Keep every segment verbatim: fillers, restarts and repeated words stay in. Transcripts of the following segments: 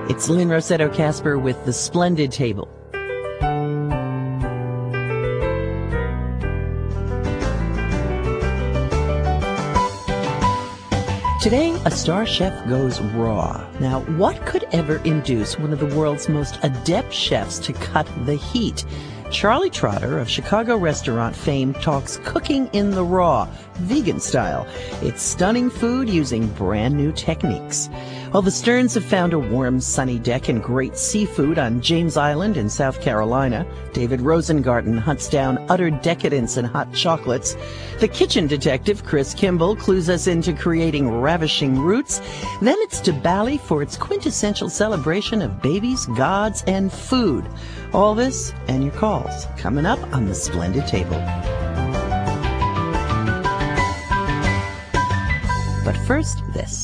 It's Lynn Rossetto Casper with The Splendid Table. Today, a star chef goes raw. Now, what could ever induce one of the world's most adept chefs to cut the heat? Charlie Trotter of Chicago restaurant fame talks cooking in the raw, vegan style. It's stunning food using brand new techniques. Well, the Stearns have found a warm, sunny deck and great seafood on James Island in South Carolina. David Rosengarten hunts down utter decadence and hot chocolates. The kitchen detective, Chris Kimball, clues us into creating ravishing roots. Then it's to Bali for its quintessential celebration of babies, gods, and food. All this and your calls coming up on The Splendid Table. But first, this.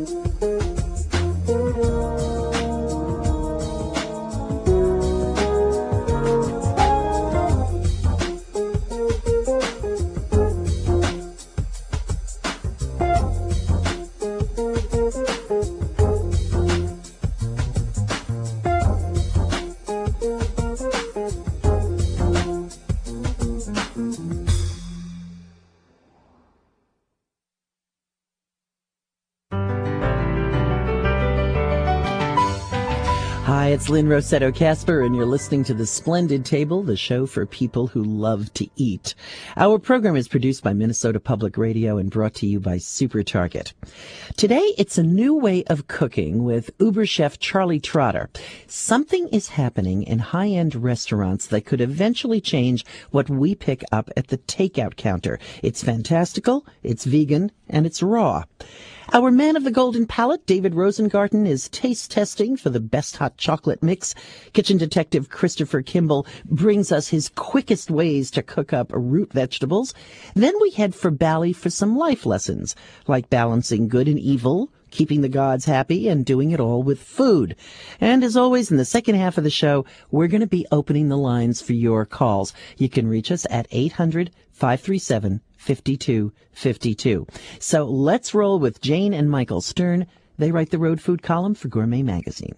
Hi, it's Lynn Rossetto Casper, and you're listening to The Splendid Table, the show for people who love to eat. Our program is produced by Minnesota Public Radio and brought to you by Super Target. Today, it's a new way of cooking with Uber chef Charlie Trotter. Something is happening in high-end restaurants that could eventually change what we pick up at the takeout counter. It's fantastical, it's vegan, and it's raw. Our man of the golden palate, David Rosengarten, is taste testing for the best hot chocolate mix. Kitchen detective Christopher Kimball brings us his quickest ways to cook up root vegetables. Then we head for Bali for some life lessons, like balancing good and evil, keeping the gods happy, and doing it all with food. And as always, in the second half of the show, we're going to be opening the lines for your calls. You can reach us at eight hundred, five three seven, five two five two. So let's roll with Jane and Michael Stern. They write the Road Food column for Gourmet Magazine.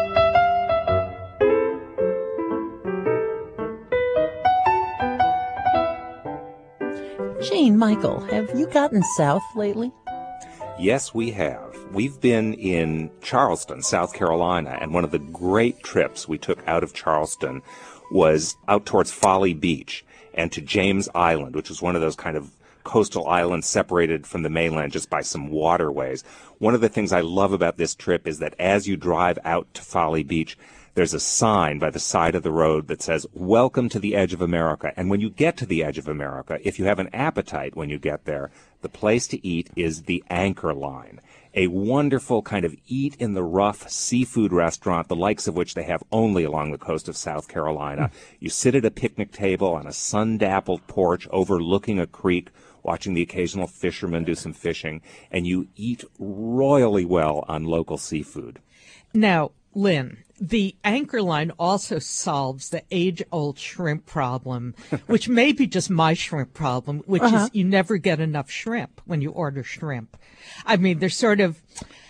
Jane, Michael, have you gotten south lately? Yes, we have. We've been in Charleston, South Carolina, and one of the great trips we took out of Charleston was out towards Folly Beach and to James Island, which is one of those kind of coastal islands separated from the mainland just by some waterways. One of the things I love about this trip is that as you drive out to Folly Beach, there's a sign by the side of the road that says, "Welcome to the Edge of America." And when you get to the Edge of America, if you have an appetite when you get there, the place to eat is the Anchor Line, a wonderful kind of eat-in-the-rough seafood restaurant, the likes of which they have only along the coast of South Carolina. You sit at a picnic table on a sun-dappled porch overlooking a creek, watching the occasional fisherman do some fishing, and you eat royally well on local seafood. Now, Lynn, the Anchor Line also solves the age-old shrimp problem, which may be just my shrimp problem, which uh-huh. is you never get enough shrimp when you order shrimp. I mean, they're sort of,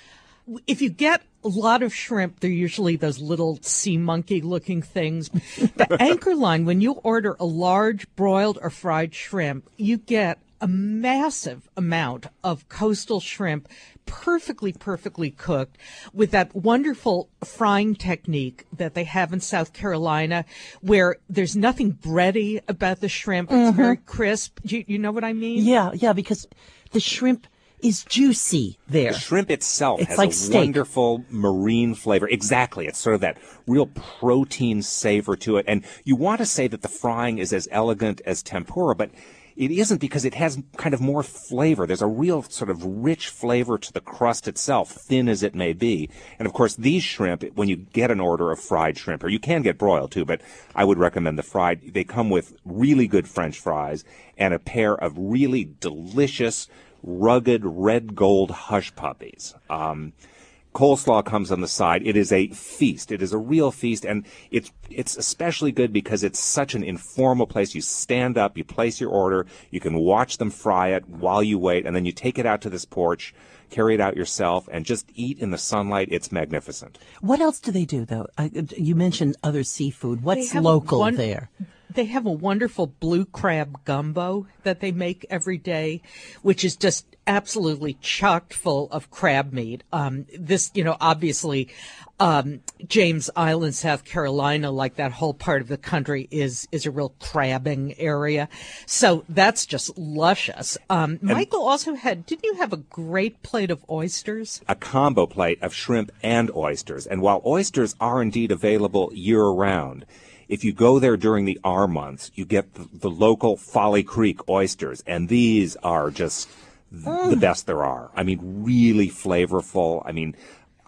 if you get a lot of shrimp, they're usually those little sea monkey-looking things. The Anchor Line, when you order a large broiled or fried shrimp, you get a massive amount of coastal shrimp, perfectly, perfectly cooked with that wonderful frying technique that they have in South Carolina where there's nothing bready about the shrimp. It's mm-hmm. very crisp. You, you know what I mean? Yeah, yeah, because the shrimp is juicy there. The shrimp itself it's has like a steak. Wonderful marine flavor. Exactly. It's sort of that real protein savor to it. And you want to say that the frying is as elegant as tempura, but it isn't, because it has kind of more flavor. There's a real sort of rich flavor to the crust itself, thin as it may be. And, of course, these shrimp, when you get an order of fried shrimp, or you can get broiled too, but I would recommend the fried. They come with really good French fries and a pair of really delicious, rugged red gold hush puppies. Um, Coleslaw comes on the side. It is a feast. It is a real feast, and it's it's especially good because it's such an informal place. You stand up, you place your order, you can watch them fry it while you wait, and then you take it out to this porch, carry it out yourself, and just eat in the sunlight. It's magnificent. What else do they do, though? I, you mentioned other seafood. What's local one, there? They have a wonderful blue crab gumbo that they make every day, which is just absolutely chock full of crab meat. Um, this, you know, obviously, um, James Island, South Carolina, like that whole part of the country, is is a real crabbing area. So that's just luscious. Um, Michael also had, didn't you have a great plate of oysters? A combo plate of shrimp and oysters. And while oysters are indeed available year-round, if you go there during the R months, you get the, the local Folly Creek oysters, and these are just th- mm. the best there are. I mean, really flavorful. I mean,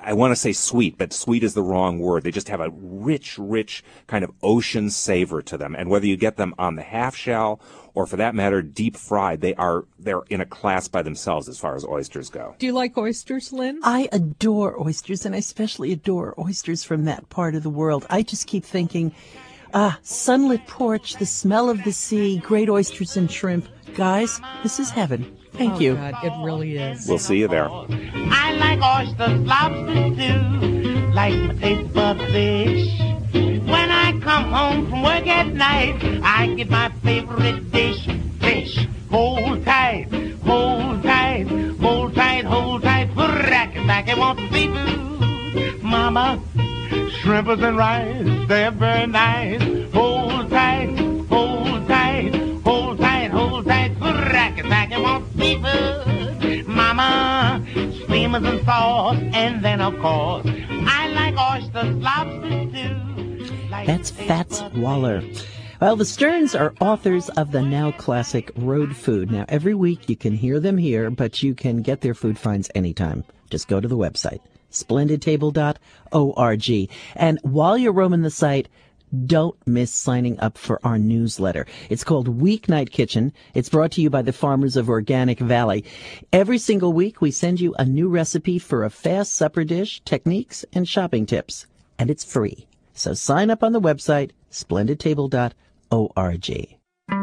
I want to say sweet, but sweet is the wrong word. They just have a rich, rich kind of ocean savor to them. And whether you get them on the half shell or, for that matter, deep fried, they are they're in a class by themselves as far as oysters go. Do you like oysters, Lynn? I adore oysters, and I especially adore oysters from that part of the world. I just keep thinking, ah, sunlit porch, the smell of the sea, great oysters and shrimp. Guys, this is heaven. Thank oh, you. God, it really is. We'll see you there. I like oysters, lobsters too, like my taste bud fish. When I come home from work at night, I get my favorite dish, fish. Hold tight, hold tight, hold tight, hold tight, rack it back, I want seafood. Mama, shrimpers and rice, they're very nice. Hold tight, hold tight, hold tight, hold tight, rack it back, I want seafood. Mama, steamers and sauce, and then of course, I like oysters, lobsters too. That's Fats Waller. Well, the Sterns are authors of the now classic Road Food. Now, every week you can hear them here, but you can get their food finds anytime. Just go to the website, splendid table dot org. And while you're roaming the site, don't miss signing up for our newsletter. It's called Weeknight Kitchen. It's brought to you by the farmers of Organic Valley. Every single week, we send you a new recipe for a fast supper dish, techniques, and shopping tips. And it's free. So sign up on the website, splendid table dot org.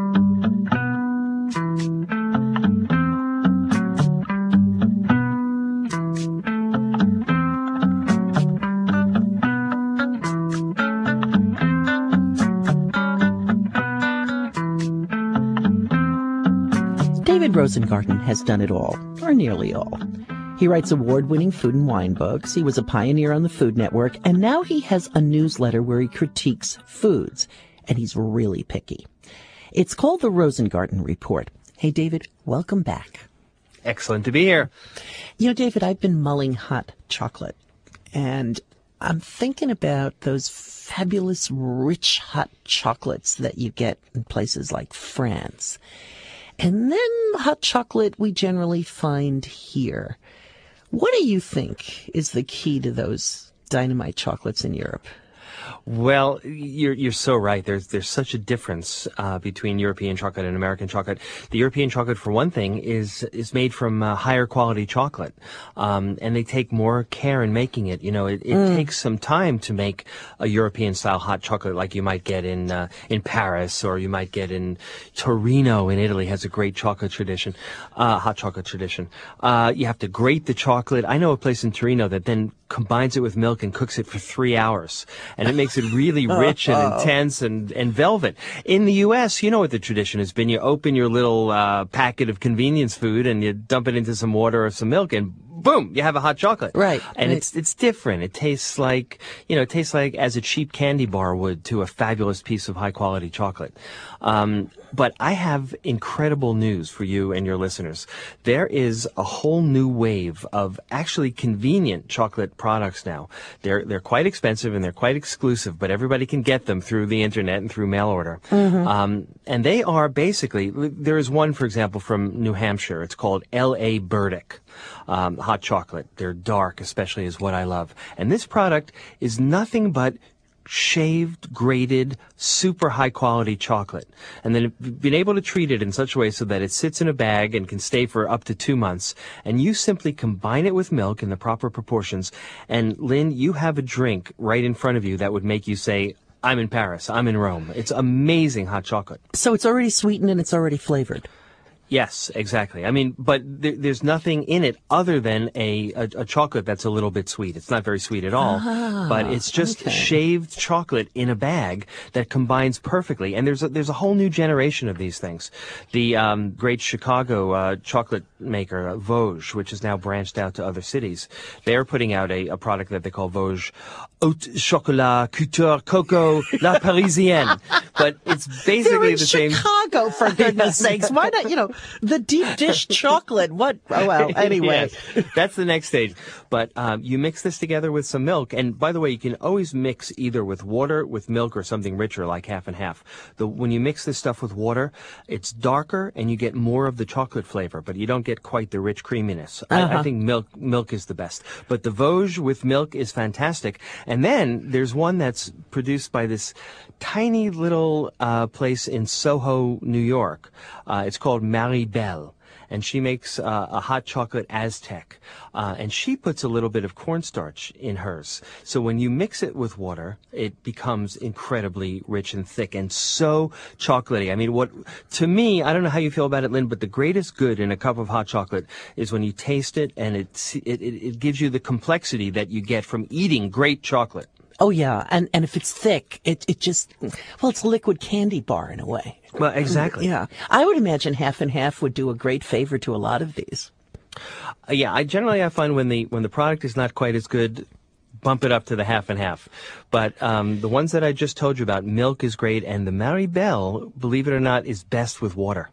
David Rosengarten has done it all, or nearly all. He writes award-winning food and wine books. He was a pioneer on the Food Network, and now he has a newsletter where he critiques foods, and he's really picky. It's called the Rosengarten Report. Hey, David, welcome back. Excellent to be here. You know, David, I've been mulling hot chocolate, and I'm thinking about those fabulous, rich hot chocolates that you get in places like France. And then hot chocolate we generally find here. What do you think is the key to those dynamite chocolates in Europe? Well, you're you're so right. There's there's such a difference uh, between European chocolate and American chocolate. The European chocolate, for one thing, is is made from uh, higher quality chocolate, um, and they take more care in making it. You know, it, it mm. takes some time to make a European style hot chocolate like you might get in uh, in Paris, or you might get in Torino in Italy. Has a great chocolate tradition, uh, hot chocolate tradition. Uh, you have to grate the chocolate. I know a place in Torino that then combines it with milk and cooks it for three hours, and it makes it really rich and intense and, and velvet. In the U S, you know what the tradition has been. You open your little uh, packet of convenience food and you dump it into some water or some milk, and boom, you have a hot chocolate. Right. And right. it's it's different. It tastes like, you know, it tastes like as a cheap candy bar would to a fabulous piece of high quality chocolate. Um, but I have incredible news for you and your listeners. There is a whole new wave of actually convenient chocolate products now. They're they're quite expensive and they're quite exclusive, but everybody can get them through the internet and through mail order. Mm-hmm. Um, and they are basically, there is one, for example, from New Hampshire. It's called L A Burdick. Um, hot chocolate. They're dark, especially, is what I love. And this product is nothing but shaved, grated, super high quality chocolate. And then been able to treat it in such a way so that it sits in a bag and can stay for up to two months. And you simply combine it with milk in the proper proportions. And Lynn, you have a drink right in front of you that would make you say, I'm in Paris, I'm in Rome. It's amazing hot chocolate. So it's already sweetened and it's already flavored. Yes, exactly. I mean, but there, there's nothing in it other than a, a, a chocolate that's a little bit sweet. It's not very sweet at all, ah, but it's just okay. shaved chocolate in a bag that combines perfectly. And there's a, there's a whole new generation of these things. The um, great Chicago uh, chocolate maker, uh, Vosges, which is now branched out to other cities, they're putting out a, a product that they call Vosges haute chocolat, couture, coco, la parisienne. But it's basically They're in the same. Chicago, for goodness sakes. Why not, you know, the deep dish chocolate? What? Oh, well, anyway. Yes, that's the next stage. But um, you mix this together with some milk. And by the way, you can always mix either with water, with milk, or something richer like half and half. The, when you mix this stuff with water, it's darker and you get more of the chocolate flavor, but you don't get quite the rich creaminess. Uh-huh. I, I think milk milk is the best. But the Vosges with milk is fantastic. And then there's one that's produced by this tiny little uh, place in Soho, New York. Uh, it's called Marie Belle. And she makes uh, a hot chocolate Aztec. Uh, and she puts a little bit of cornstarch in hers. So when you mix it with water, it becomes incredibly rich and thick and so chocolatey. I mean, what, to me, I don't know how you feel about it, Lynn, but the greatest good in a cup of hot chocolate is when you taste it and it, it, it gives you the complexity that you get from eating great chocolate. Oh, yeah. And and if it's thick, it, it just, well, it's a liquid candy bar in a way. Well, exactly. Yeah. I would imagine half and half would do a great favor to a lot of these. Uh, yeah, I generally I find when the when the product is not quite as good, bump it up to the half and half. But um, the ones that I just told you about, milk is great, and the Marie Belle, believe it or not, is best with water.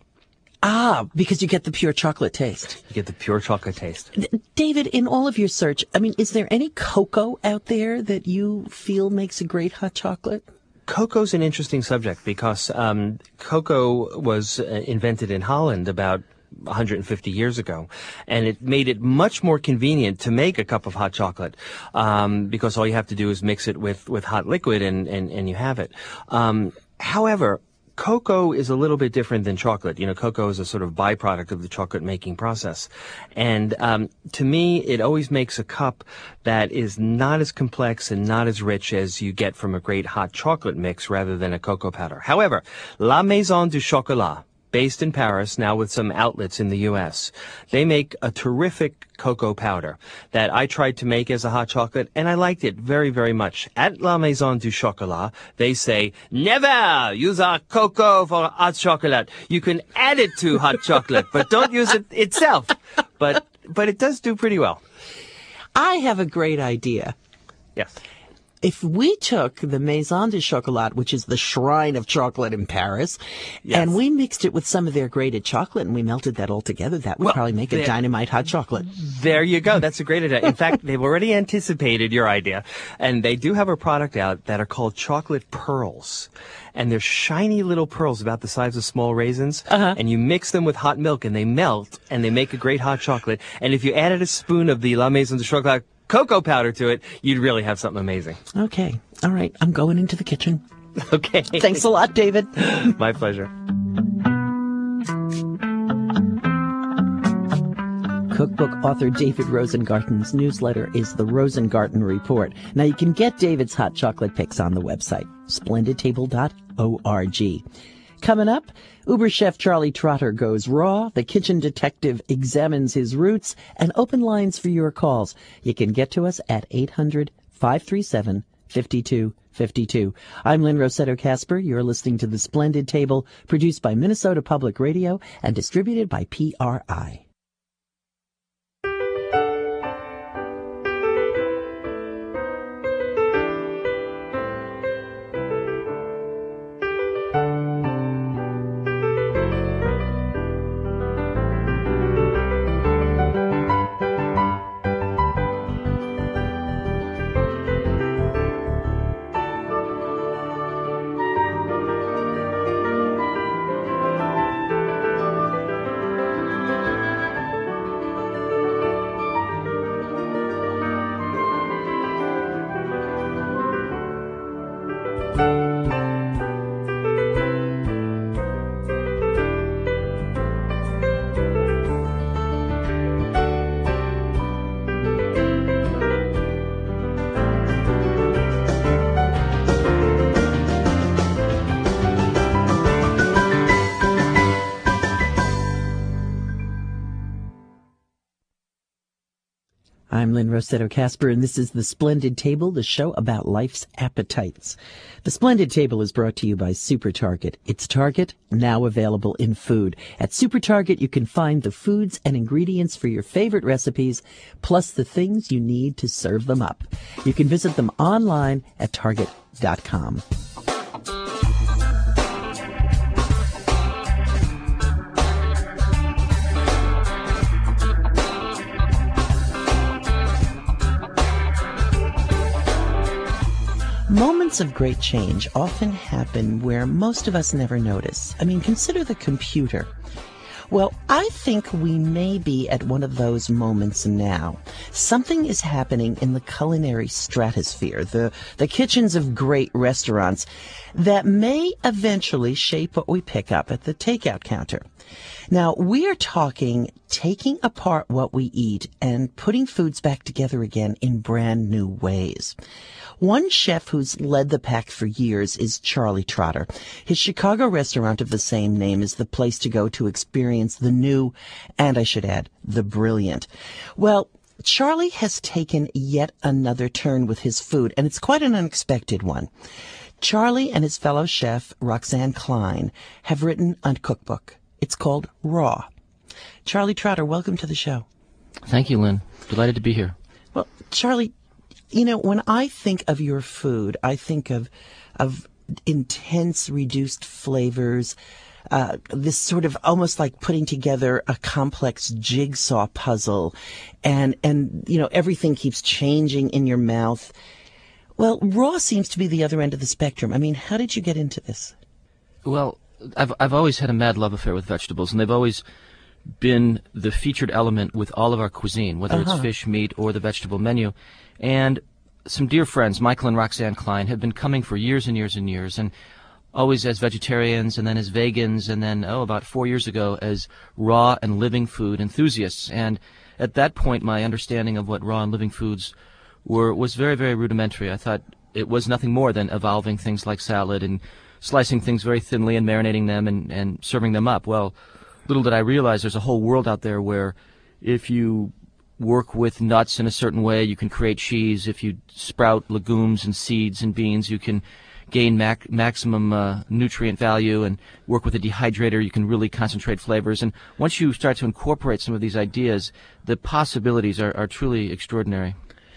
Ah, because you get the pure chocolate taste. You get the pure chocolate taste. David, in all of your search, I mean, is there any cocoa out there that you feel makes a great hot chocolate? Cocoa's an interesting subject because um, cocoa was uh, invented in Holland about one hundred fifty years ago, and it made it much more convenient to make a cup of hot chocolate um, because all you have to do is mix it with, with hot liquid and, and, and you have it. Um, however, cocoa is a little bit different than chocolate. You know, cocoa is a sort of byproduct of the chocolate making process. And um, to me, it always makes a cup that is not as complex and not as rich as you get from a great hot chocolate mix rather than a cocoa powder. However, La Maison du Chocolat, based in Paris, now with some outlets in the U S, they make a terrific cocoa powder that I tried to make as a hot chocolate, and I liked it very, very much. At La Maison du Chocolat, they say, never use our cocoa for hot chocolate. You can add it to hot chocolate, but don't use it itself. But, but it does do pretty well. I have a great idea. Yes. If we took the Maison du Chocolat, which is the shrine of chocolate in Paris, yes. and we mixed it with some of their grated chocolate and we melted that all together, that would well, probably make a dynamite hot chocolate. There you go. That's a great idea. In fact, they've already anticipated your idea, and they do have a product out that are called chocolate pearls. And they're shiny little pearls about the size of small raisins, uh-huh. and you mix them with hot milk and they melt and they make a great hot chocolate. And if you added a spoon of the La Maison du Chocolat cocoa powder to it, you'd really have something amazing. Okay. All right. I'm going into the kitchen. Okay. Thanks a lot, David. My pleasure. Cookbook author David Rosengarten's newsletter is the Rosengarten Report. Now, you can get David's hot chocolate picks on the website, splendid table dot org. Coming up, Uber chef Charlie Trotter goes raw, the kitchen detective examines his roots, and open lines for your calls. You can get to us at eight hundred, five three seven, five two five two. I'm Lynn Rossetto Kasper. You're listening to The Splendid Table, produced by Minnesota Public Radio and distributed by P R I. I'm Lynn Rossetto Casper, and this is The Splendid Table, the show about life's appetites. The Splendid Table is brought to you by Super Target. It's Target, now available in food. At Super Target, you can find the foods and ingredients for your favorite recipes, plus the things you need to serve them up. You can visit them online at target dot com. Moments of great change often happen where most of us never notice. I mean, consider the computer. Well, I think we may be at one of those moments now. Something is happening in the culinary stratosphere, the, the kitchens of great restaurants, that may eventually shape what we pick up at the takeout counter. Now, we are talking taking apart what we eat and putting foods back together again in brand new ways. One chef who's led the pack for years is Charlie Trotter. His Chicago restaurant of the same name is the place to go to experience the new, and I should add, the brilliant. Well, Charlie has taken yet another turn with his food, and it's quite an unexpected one. Charlie and his fellow chef, Roxanne Klein, have written a cookbook. It's called Raw. Charlie Trotter, welcome to the show. Thank you, Lynn. Delighted to be here. Well, Charlie, you know, when I think of your food, I think of of intense, reduced flavors, uh, this sort of almost like putting together a complex jigsaw puzzle, and, and, you know, everything keeps changing in your mouth. Well, Raw seems to be the other end of the spectrum. I mean, how did you get into this? Well, I've I've always had a mad love affair with vegetables, and they've always been the featured element with all of our cuisine, whether uh-huh. it's fish, meat, or the vegetable menu. And some dear friends, Michael and Roxanne Klein, have been coming for years and years and years, and always as vegetarians, and then as vegans, and then, oh, about four years ago, as raw and living food enthusiasts. And at that point, my understanding of what raw and living foods were was very, very rudimentary. I thought it was nothing more than evolving things like salad and slicing things very thinly and marinating them and, and serving them up. Well, little did I realize there's a whole world out there where if you work with nuts in a certain way, you can create cheese. If you sprout legumes and seeds and beans, you can gain mac- maximum uh, nutrient value, and work with a dehydrator, you can really concentrate flavors. And once you start to incorporate some of these ideas, the possibilities are, are truly extraordinary.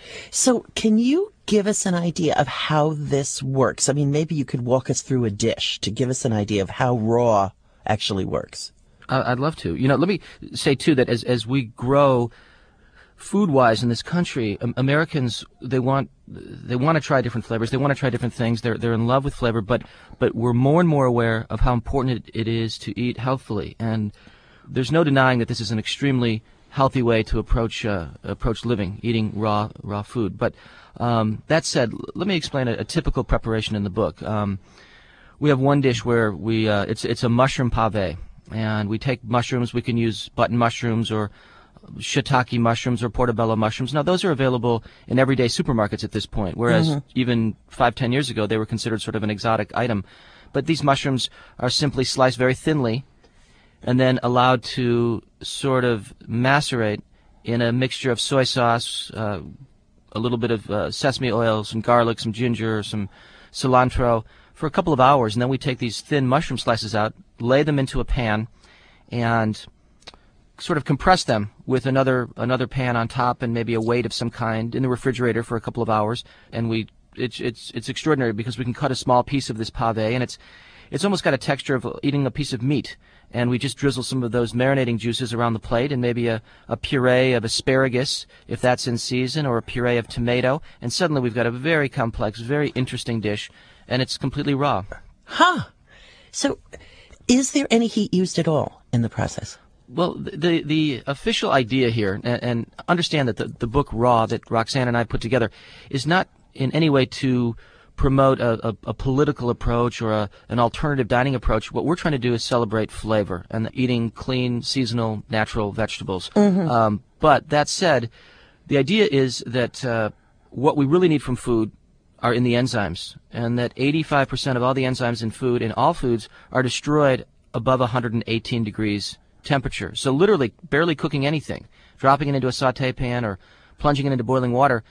So can you give us an idea of how this works? I mean, maybe you could walk us through a dish to give us an idea of how raw actually works. Uh, I'd love to. You know, let me say, too, that as as we grow food-wise in this country, um, Americans, they want they want to try different flavors. They want to try different things. They're they're in love with flavor, but but we're more and more aware of how important it, it is to eat healthfully. And there's no denying that this is an extremely healthy way to approach uh, approach living, eating raw raw food. But um, that said, let me explain a, a typical preparation in the book. Um, we have one dish where we uh, it's it's a mushroom pave, and we take mushrooms. We can use button mushrooms or shiitake mushrooms or portobello mushrooms. Now, those are available in everyday supermarkets at this point, whereas mm-hmm. even five, ten years ago, they were considered sort of an exotic item. But these mushrooms are simply sliced very thinly and then allowed to sort of macerate in a mixture of soy sauce, uh, a little bit of uh, sesame oil, some garlic, some ginger, some cilantro for a couple of hours. And then we take these thin mushroom slices out, lay them into a pan, and sort of compress them with another another pan on top and maybe a weight of some kind in the refrigerator for a couple of hours. And we it's it's it's extraordinary because we can cut a small piece of this pave, and it's it's almost got a texture of eating a piece of meat. And we just drizzle some of those marinating juices around the plate, and maybe a, a puree of asparagus, if that's in season, or a puree of tomato. And suddenly we've got a very complex, very interesting dish, and it's completely raw. Huh. So is there any heat used at all in the process? Well, the the official idea here, and, and understand that the, the book Raw that Roxanne and I put together is not in any way to promote a, a, a political approach or a, an alternative dining approach. What we're trying to do is celebrate flavor and eating clean, seasonal, natural vegetables. Mm-hmm. Um, but that said, the idea is that uh, what we really need from food are in the enzymes, and that eighty-five percent of all the enzymes in food, in all foods, are destroyed above one hundred eighteen degrees temperature. So literally barely cooking anything, dropping it into a saute pan or plunging it into boiling water,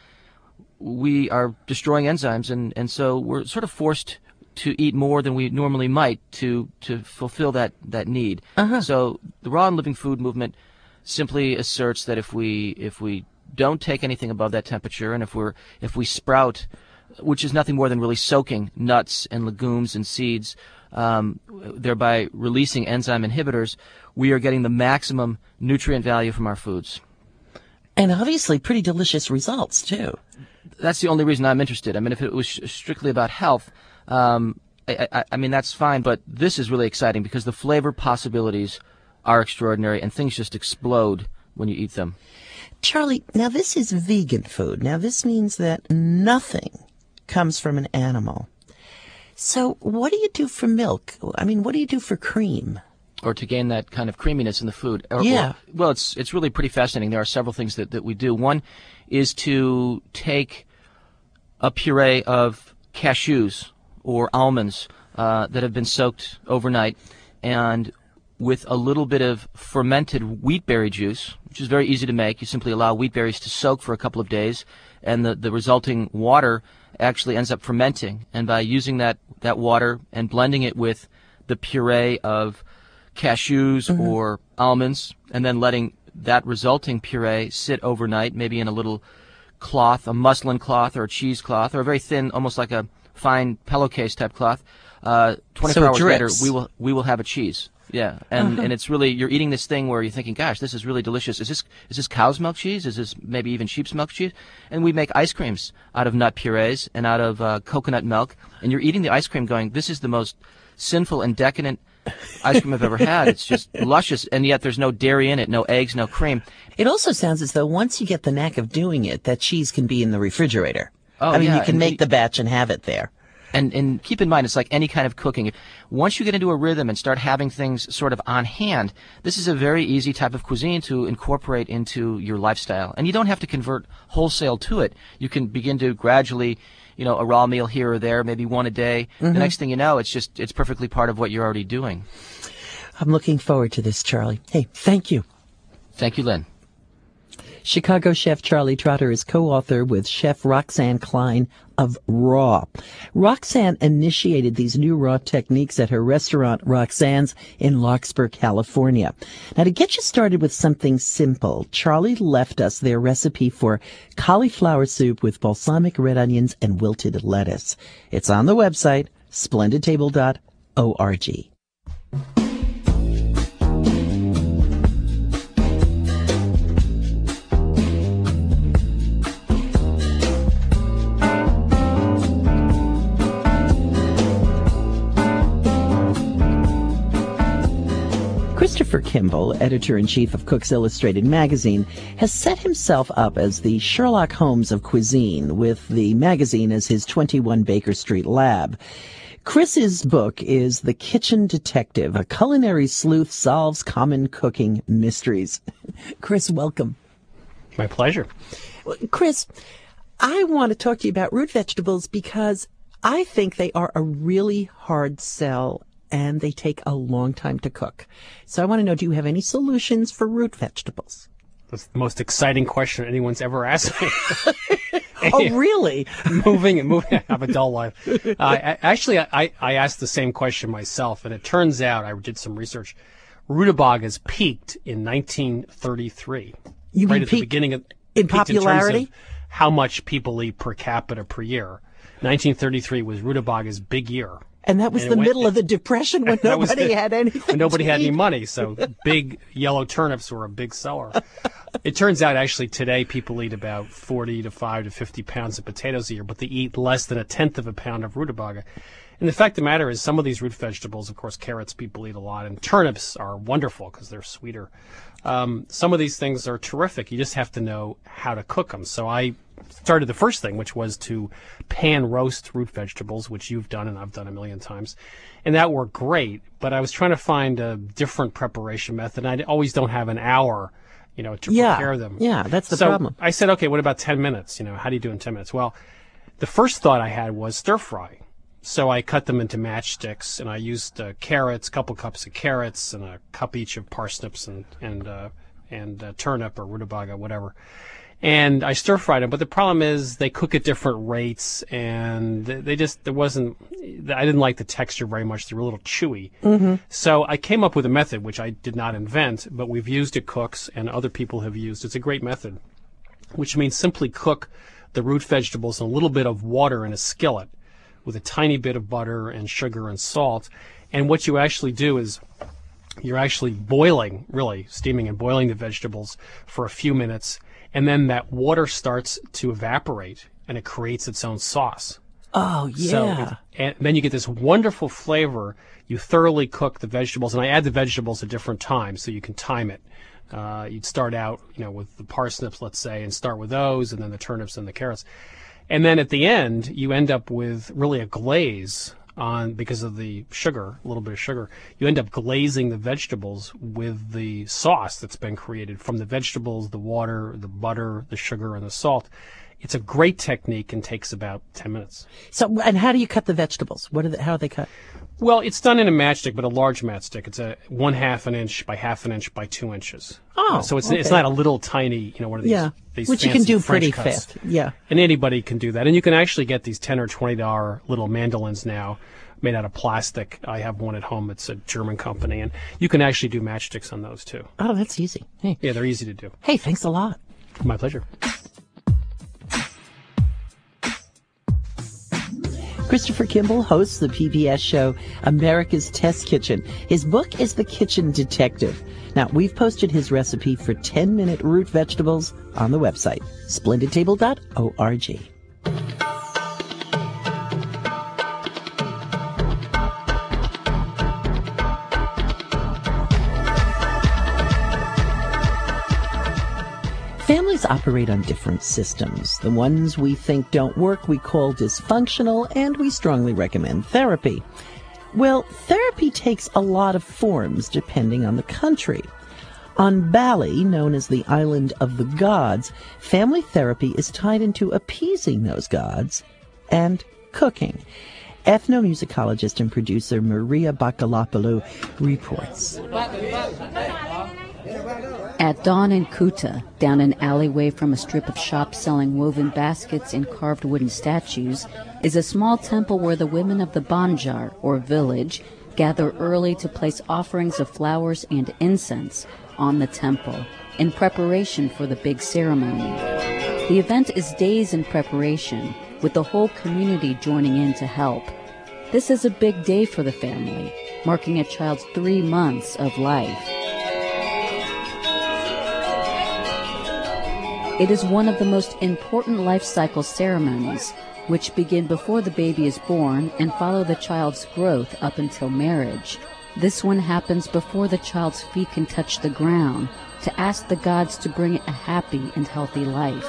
we are destroying enzymes, and, and so we're sort of forced to eat more than we normally might to, to fulfill that, that need. Uh-huh. So the raw and living food movement simply asserts that if we if we don't take anything above that temperature, and if we're if we sprout, which is nothing more than really soaking nuts and legumes and seeds, um, thereby releasing enzyme inhibitors, we are getting the maximum nutrient value from our foods. And obviously pretty delicious results, too. That's the only reason I'm interested. I mean, if it was strictly about health, um, I, I, I mean, that's fine, but this is really exciting because the flavor possibilities are extraordinary, and things just explode when you eat them. Charlie, now this is vegan food. Now this means that nothing comes from an animal. So what do you do for milk? I mean, what do you do for cream? Or to gain that kind of creaminess in the food. Or, yeah. Or, well, it's it's really pretty fascinating. There are several things that, that we do. One is to take a puree of cashews or almonds uh, that have been soaked overnight, and with a little bit of fermented wheat berry juice, which is very easy to make. You simply allow wheat berries to soak for a couple of days, and the, the resulting water actually ends up fermenting. And by using that, that water and blending it with the puree of cashews mm-hmm. or almonds, and then letting that resulting puree sit overnight, maybe in a little cloth, a muslin cloth or a cheesecloth, or a very thin, almost like a fine pillowcase type cloth, uh, twenty-four so hours later, drips. we will we will have a cheese. Yeah, and uh-huh. and it's really, you're eating this thing where you're thinking, gosh, this is really delicious. Is this is this cow's milk cheese? Is this maybe even sheep's milk cheese? And we make ice creams out of nut purees and out of uh, coconut milk, and you're eating the ice cream going, this is the most sinful and decadent ice cream I've ever had. It's just luscious, and yet there's no dairy in it, no eggs, no cream. It also sounds as though once you get the knack of doing it, that cheese can be in the refrigerator. Oh, I mean, yeah, you can and make it, the batch and have it there. And and keep in mind, it's like any kind of cooking. Once you get into a rhythm and start having things sort of on hand, this is a very easy type of cuisine to incorporate into your lifestyle. And you don't have to convert wholesale to it. You can begin to gradually, you know, a raw meal here or there, maybe one a day. Mm-hmm. The next thing you know, it's just, it's perfectly part of what you're already doing. I'm looking forward to this, Charlie. Hey, thank you. Thank you, Lynn. Chicago chef Charlie Trotter is co-author with chef Roxanne Klein of Raw. Roxanne initiated these new raw techniques at her restaurant Roxanne's in Larkspur, California. Now, to get you started with something simple, Charlie left us their recipe for cauliflower soup with balsamic red onions and wilted lettuce. It's on the website, splendid table dot org. Christopher Kimball, editor-in-chief of Cook's Illustrated magazine, has set himself up as the Sherlock Holmes of cuisine, with the magazine as his twenty-one Baker Street lab. Chris's book is The Kitchen Detective, a culinary sleuth solves common cooking mysteries. Chris, welcome. My pleasure. Chris, I want to talk to you about root vegetables because I think they are a really hard sell and they take a long time to cook. So I want to know, do you have any solutions for root vegetables? That's the most exciting question anyone's ever asked me. Oh, really? moving and moving. I have a dull life. Uh, I, actually, I, I asked the same question myself, and it turns out, I did some research, rutabagas peaked in nineteen thirty-three. You right mean at peak the beginning of in popularity? In terms of how much people eat per capita per year. nineteen thirty-three was rutabagas' big year. And that was and the went, middle of the Depression when nobody the, had anything when nobody to had eat. any money, so big yellow turnips were a big seller. It turns out, actually, today people eat about forty to five to fifty pounds of potatoes a year, but they eat less than a tenth of a pound of rutabaga. And the fact of the matter is, some of these root vegetables, of course, carrots people eat a lot, and turnips are wonderful because they're sweeter. Um, some of these things are terrific. You just have to know how to cook them. So I started the first thing, which was to pan roast root vegetables, which you've done and I've done a million times. And that worked great, but I was trying to find a different preparation method. I always don't have an hour, you know, to yeah, prepare them. Yeah, that's the so problem. I said, okay, what about ten minutes? You know, how do you do in ten minutes? Well, the first thought I had was stir fry. So I cut them into matchsticks, and I used uh, carrots, a couple cups of carrots, and a cup each of parsnips and and uh, and uh, turnip or rutabaga, whatever. And I stir fried them, but the problem is they cook at different rates, and they just, there wasn't, I didn't like the texture very much. They were a little chewy. Mm-hmm. So I came up with a method, which I did not invent, but we've used at Cooks and other people have used. It's a great method, which means simply cook the root vegetables in a little bit of water in a skillet with a tiny bit of butter and sugar and salt. And what you actually do is you're actually boiling, really steaming and boiling the vegetables for a few minutes. And then that water starts to evaporate, and it creates its own sauce. Oh, yeah. So it, and then you get this wonderful flavor. You thoroughly cook the vegetables, and I add the vegetables at different times, so you can time it. Uh, you'd start out, you know, with the parsnips, let's say, and start with those, and then the turnips and the carrots. And then at the end, you end up with really a glaze on, because of the sugar, a little bit of sugar, you end up glazing the vegetables with the sauce that's been created from the vegetables, the water, the butter, the sugar, and the salt. It's a great technique and takes about ten minutes. So, and how do you cut the vegetables? What are the, how are they cut? Well, it's done in a matchstick, but a large matchstick. It's a one half an inch by half an inch by two inches. Oh, uh, so it's okay. it's not a little tiny, you know, one of these. Yeah, these which you can fancy do French pretty cuts. fast. Yeah, and anybody can do that. And you can actually get these ten or twenty dollar little mandolins now, made out of plastic. I have one at home. It's a German company, and you can actually do matchsticks on those too. Oh, that's easy. Hey, yeah, they're easy to do. Hey, thanks a lot. My pleasure. Christopher Kimball hosts the P B S show America's Test Kitchen. His book is The Kitchen Detective. Now, we've posted his recipe for ten-minute root vegetables on the website, splendid table dot org. Families operate on different systems. The ones we think don't work we call dysfunctional, and we strongly recommend therapy. Well, therapy takes a lot of forms depending on the country. On Bali, known as the Island of the Gods, family therapy is tied into appeasing those gods and cooking. Ethnomusicologist and producer Maria Bakalopoulou reports. At dawn in Kuta, down an alleyway from a strip of shops selling woven baskets and carved wooden statues, is a small temple where the women of the Banjar, or village, gather early to place offerings of flowers and incense on the temple in preparation for the big ceremony. The event is days in preparation, with the whole community joining in to help. This is a big day for the family, marking a child's three months of life. It is one of the most important life cycle ceremonies, which begin before the baby is born and follow the child's growth up until marriage. This one happens before the child's feet can touch the ground, to ask the gods to bring it a happy and healthy life.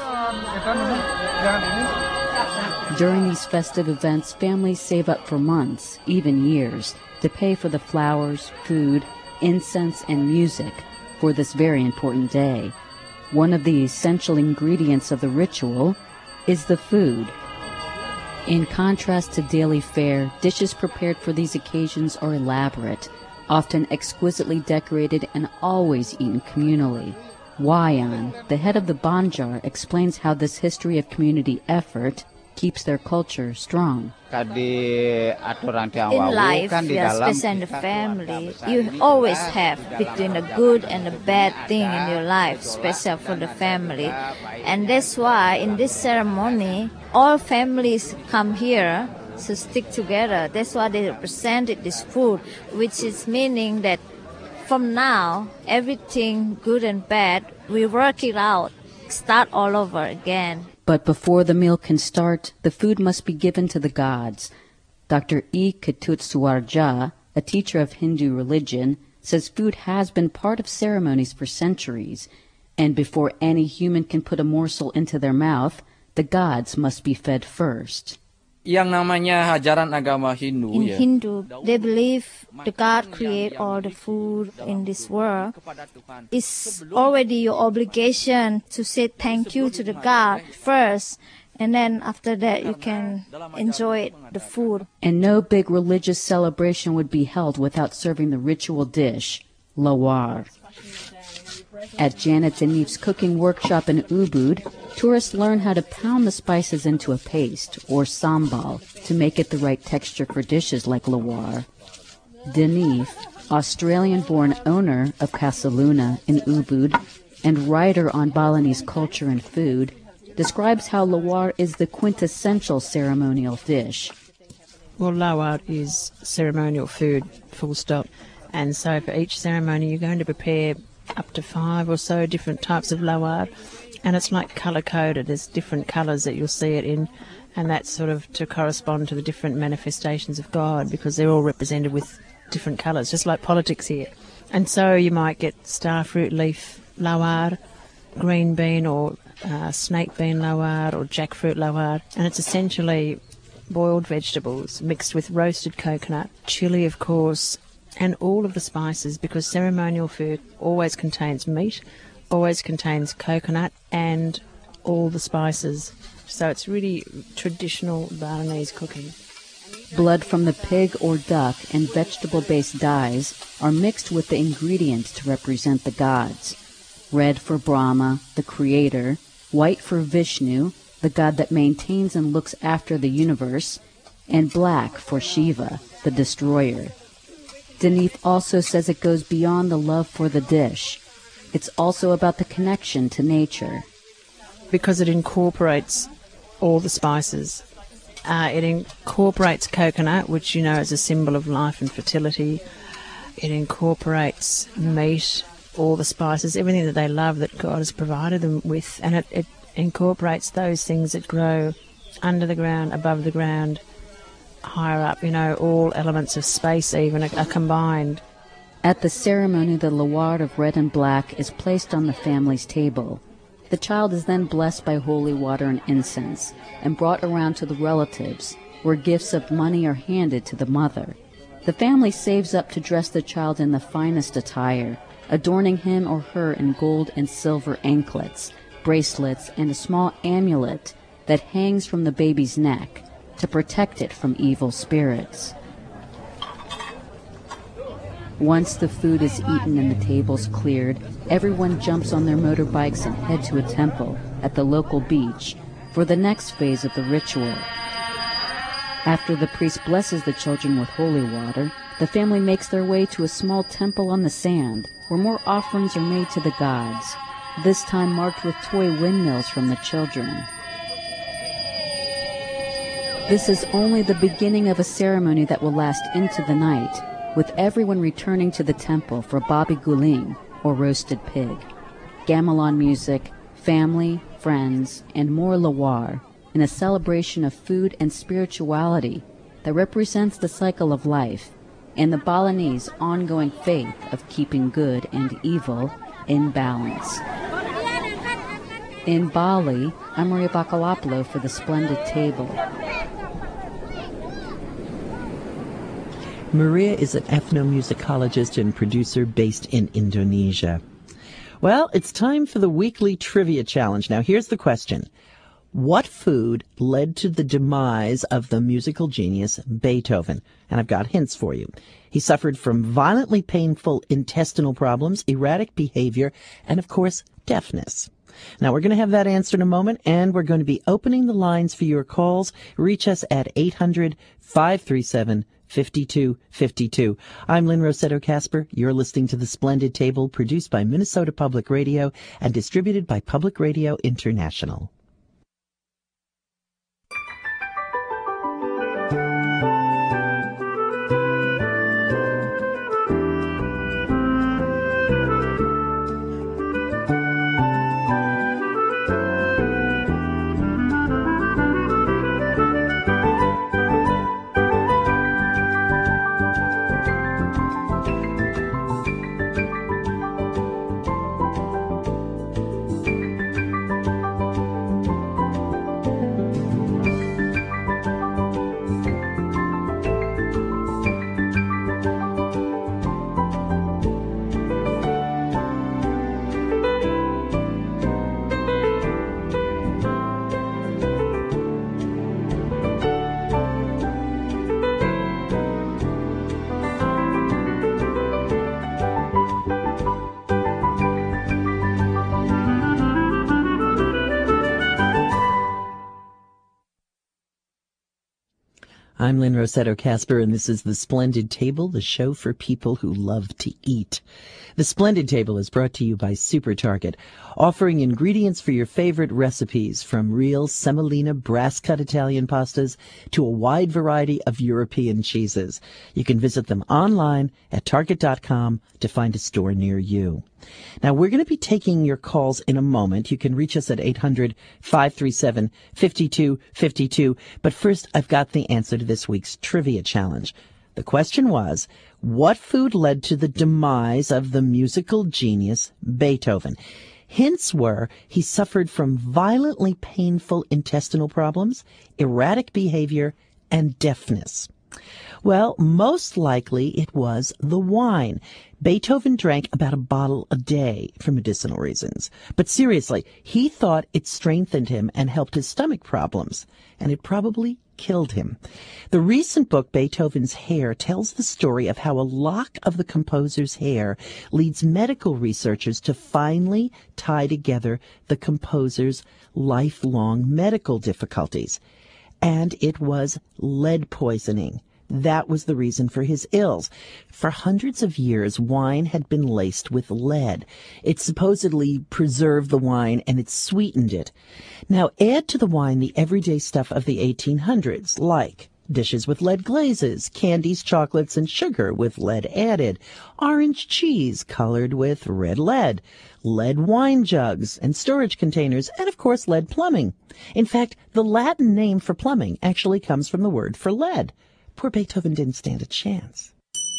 During these festive events, families save up for months, even years, to pay for the flowers, food, incense, and music for this very important day. One of the essential ingredients of the ritual is the food. In contrast to daily fare, dishes prepared for these occasions are elaborate, often exquisitely decorated and always eaten communally. Wayan, the head of the Banjar, explains how this history of community effort keeps their culture strong. In life, yeah, especially in the family, you always have between the good and the bad thing in your life, especially for the family. And that's why in this ceremony, all families come here to stick together. That's why they presented this food, which is meaning that from now, everything good and bad, we work it out, start all over again. But before the meal can start, the food must be given to the gods. Doctor E. Ketut Suarja, a teacher of Hindu religion, says food has been part of ceremonies for centuries, and before any human can put a morsel into their mouth, the gods must be fed first. Yang namanya ajaran agama Hindu. In Hindu, they believe the God create all the food in this world. It's already your obligation to say thank you to the God first, and then after that you can enjoy the food. And no big religious celebration would be held without serving the ritual dish, lawar. At Janet Denif's cooking workshop in Ubud, Tourists learn how to pound the spices into a paste, or sambal, to make it the right texture for dishes like lawar. Denise, Australian-born owner of Casaluna in Ubud and writer on Balinese culture and food, describes how lawar is the quintessential ceremonial dish. Well, lawar is ceremonial food, full stop. And so for each ceremony you're going to prepare up to five or so different types of lawar. And it's like colour-coded. There's different colours that you'll see it in. And that's sort of to correspond to the different manifestations of God, because they're all represented with different colours, just like politics here. And so you might get starfruit leaf lawar, green bean or uh, snake bean lawar or jackfruit lawar. And it's essentially boiled vegetables mixed with roasted coconut, chilli of course, and all of the spices, because ceremonial food always contains meat, always contains coconut and all the spices. So it's really traditional Balinese cooking. Blood from the pig or duck and vegetable-based dyes are mixed with the ingredients to represent the gods. Red for Brahma, the creator, white for Vishnu, the god that maintains and looks after the universe, and black for Shiva, the destroyer. Denise also says it goes beyond the love for the dish. It's also about the connection to nature. Because it incorporates all the spices. Uh, it incorporates coconut, which, you know, is a symbol of life and fertility. It incorporates meat, all the spices, everything that they love that God has provided them with. And it, it incorporates those things that grow under the ground, above the ground, higher up. You know, all elements of space even are, are combined. At the ceremony, the lawar of red and black is placed on the family's table. The child is then blessed by holy water and incense and brought around to the relatives, where gifts of money are handed to the mother. The family saves up to dress the child in the finest attire, adorning him or her in gold and silver anklets, bracelets, and a small amulet that hangs from the baby's neck to protect it from evil spirits. Once the food is eaten and the tables cleared, everyone jumps on their motorbikes and head to a temple at the local beach for the next phase of the ritual. After the priest blesses the children with holy water, the family makes their way to a small temple on the sand where more offerings are made to the gods, this time marked with toy windmills from the children. This is only the beginning of a ceremony that will last into the night, with everyone returning to the temple for babi guling, or roasted pig, gamelan music, family, friends, and more lawar, in a celebration of food and spirituality that represents the cycle of life and the Balinese ongoing faith of keeping good and evil in balance. In Bali, I'm Maria Bakalopoulos for The Splendid Table. Maria is an ethnomusicologist and producer based in Indonesia. Well, it's time for the weekly trivia challenge. Now, here's the question. What food led to the demise of the musical genius Beethoven? And I've got hints for you. He suffered from violently painful intestinal problems, erratic behavior, and, of course, deafness. Now, we're going to have that answer in a moment, and we're going to be opening the lines for your calls. Reach us at eight hundred, five three seven, five two five two. I'm Lynn Rossetto Kasper. You're listening to The Splendid Table, produced by Minnesota Public Radio and distributed by Public Radio International. I'm Lynn Rossetto Casper, and this is The Splendid Table, the show for people who love to eat. The Splendid Table is brought to you by Super Target, offering ingredients for your favorite recipes, from real semolina brass-cut Italian pastas to a wide variety of European cheeses. You can visit them online at target dot com to find a store near you. Now, we're going to be taking your calls in a moment. You can reach us at eight hundred, five three seven, five two five two. But first, I've got the answer to this week's trivia challenge. The question was, what food led to the demise of the musical genius Beethoven? Hints were he suffered from violently painful intestinal problems, erratic behavior, and deafness. Well, most likely it was the wine. Beethoven drank about a bottle a day for medicinal reasons. But seriously, he thought it strengthened him and helped his stomach problems, and it probably killed him. The recent book, Beethoven's Hair, tells the story of how a lock of the composer's hair leads medical researchers to finally tie together the composer's lifelong medical difficulties. And it was lead poisoning. That was the reason for his ills. For hundreds of years, wine had been laced with lead. It supposedly preserved the wine and it sweetened it. Now, add to the wine the everyday stuff of the eighteen hundreds, like dishes with lead glazes, candies, chocolates, and sugar with lead added, orange cheese colored with red lead, lead wine jugs and storage containers, and, of course, lead plumbing. In fact, the Latin name for plumbing actually comes from the word for lead. Poor Beethoven didn't stand a chance.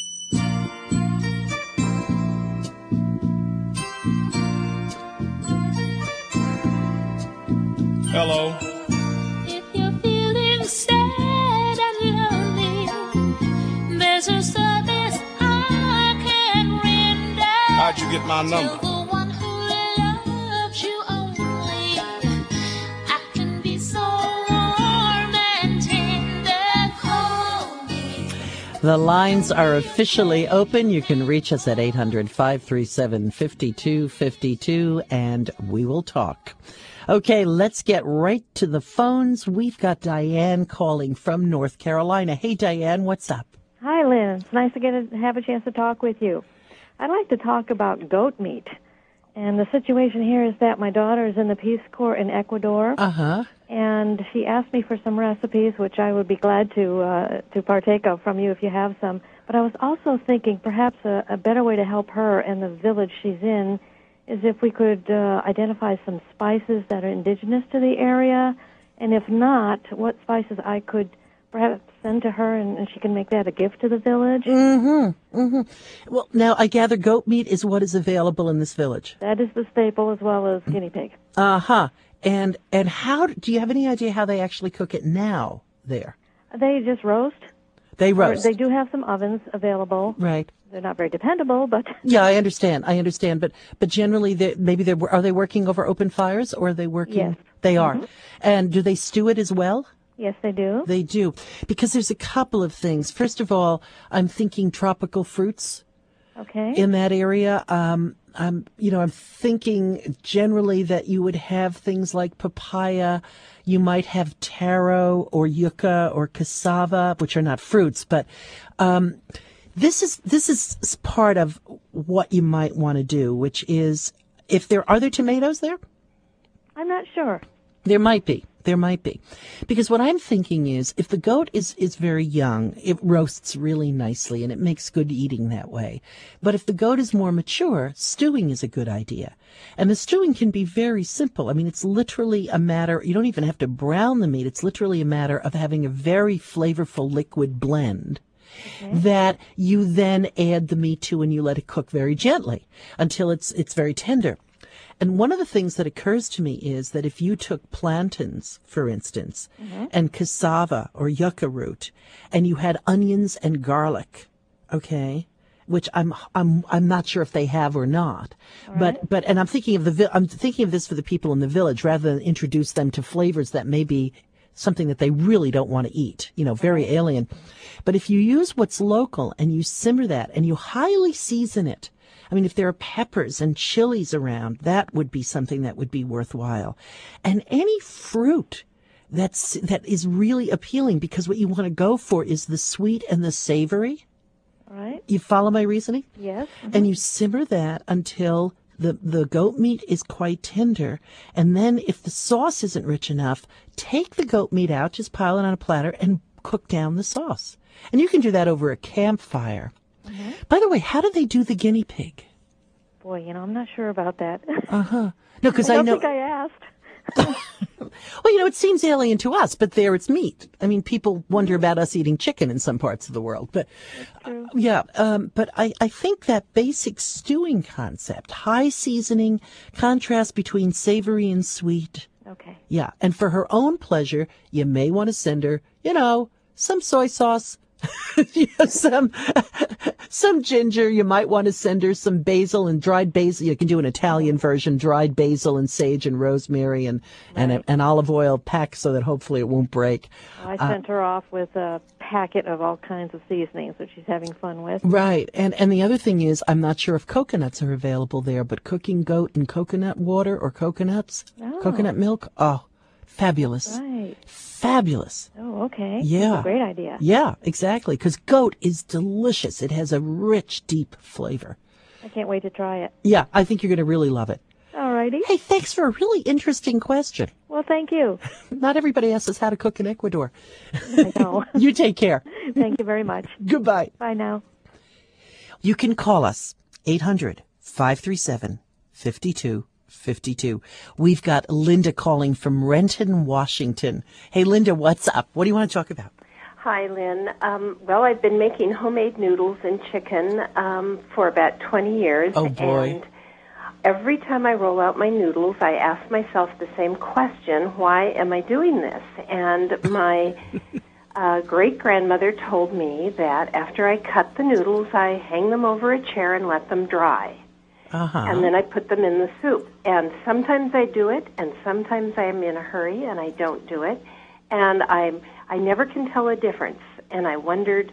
Hello. If you're feeling sad and lonely, there's a service I can render. How'd you get my number? To the one who loves you only. I can be so warm and tender. Call me. The lines are officially open. You can reach us at eight hundred, five three seven, five two five two, and we will talk. Okay, let's get right to the phones. We've got Diane calling from North Carolina. Hey, Diane, what's up? Hi, Lynn. It's nice to get a, have a chance to talk with you. I'd like to talk about goat meat. And the situation here is that my daughter is in the Peace Corps in Ecuador. Uh-huh. And she asked me for some recipes, which I would be glad to uh, to partake of from you if you have some. But I was also thinking perhaps a, a better way to help her and the village she's in is if we could uh, identify some spices that are indigenous to the area, and if not, what spices I could perhaps send to her, and, and she can make that a gift to the village. Mm-hmm. Mm-hmm. Well, now, I gather goat meat is what is available in this village. That is the staple, as well as guinea pig. Uh-huh. And and how, do you have any idea how they actually cook it now there? They just roast. They roast. Or they do have some ovens available. Right. They're not very dependable, but... Yeah, I understand. I understand. But but generally, they, maybe they're, are they working over open fires, or are they working? Yes. They are. Mm-hmm. And do they stew it as well? Yes, they do. They do. Because there's a couple of things. First of all, I'm thinking tropical fruits. Okay. In that area. Um, I'm, you know, I'm thinking generally that you would have things like papaya. You might have taro or yucca or cassava, which are not fruits, but, um, This is this is part of what you might want to do, which is, if there are there tomatoes there? I'm not sure. There might be. There might be. Because what I'm thinking is, if the goat is, is very young, it roasts really nicely and it makes good eating that way. But if the goat is more mature, stewing is a good idea. And the stewing can be very simple. I mean, it's literally a matter, you don't even have to brown the meat. It's literally a matter of having a very flavorful liquid blend. Okay. That you then add the meat to, and you let it cook very gently until it's it's very tender. And one of the things that occurs to me is that if you took plantains, for instance, mm-hmm. and cassava or yucca root, and you had onions and garlic, okay, which I'm I'm I'm not sure if they have or not, All but right. but and I'm thinking of the I'm thinking of this for the people in the village rather than introduce them to flavors that may be something that they really don't want to eat, you know, very alien. But if you use what's local and you simmer that and you highly season it, I mean, if there are peppers and chilies around, that would be something that would be worthwhile. And any fruit that's that is really appealing because what you want to go for is the sweet and the savory. Right. You follow my reasoning? Yes. Mm-hmm. And you simmer that until the, the goat meat is quite tender. And then if the sauce isn't rich enough, take the goat meat out, just pile it on a platter, and cook down the sauce. And you can do that over a campfire. Mm-hmm. By the way, how do they do the guinea pig? Boy, you know, I'm not sure about that. Uh-huh. No, because I I don't know... think I asked. Well, you know, it seems alien to us, but there it's meat. I mean, people wonder about us eating chicken in some parts of the world. But uh, yeah, um, but I, I think that basic stewing concept, high seasoning, contrast between savory and sweet. Okay. Yeah, and for her own pleasure, you may want to send her, you know, some soy sauce, some some ginger. You might want to send her some basil and dried basil. You can do an Italian version, dried basil and sage and rosemary and and, Right. and olive oil packed so that hopefully it won't break. I Uh, sent her off with a packet of all kinds of seasonings that she's having fun with. Right, and and the other thing is, I'm not sure if coconuts are available there, but cooking goat in coconut water or coconuts, Oh. coconut milk, oh, fabulous, Right. fabulous. Oh, okay. Yeah. That's a great idea. Yeah, exactly. Because goat is delicious. It has a rich, deep flavor. I can't wait to try it. Yeah, I think you're going to really love it. All righty. Hey, thanks for a really interesting question. Well, thank you. Not everybody asks us how to cook in Ecuador. I know. You take care. Thank you very much. Goodbye. Bye now. You can call us, eight hundred, five three seven, five two five two. We've got Linda calling from Renton, Washington. Hey, Linda, what's up? What do you want to talk about? Hi, Lynn. Um, well, I've been making homemade noodles and chicken um, for about twenty years. Oh, boy. And every time I roll out my noodles, I ask myself the same question, why am I doing this? And my uh, great-grandmother told me that after I cut the noodles, I hang them over a chair and let them dry. Uh-huh. And then I put them in the soup. And sometimes I do it, and sometimes I'm in a hurry and I don't do it. And I'm, I never can tell a difference. And I wondered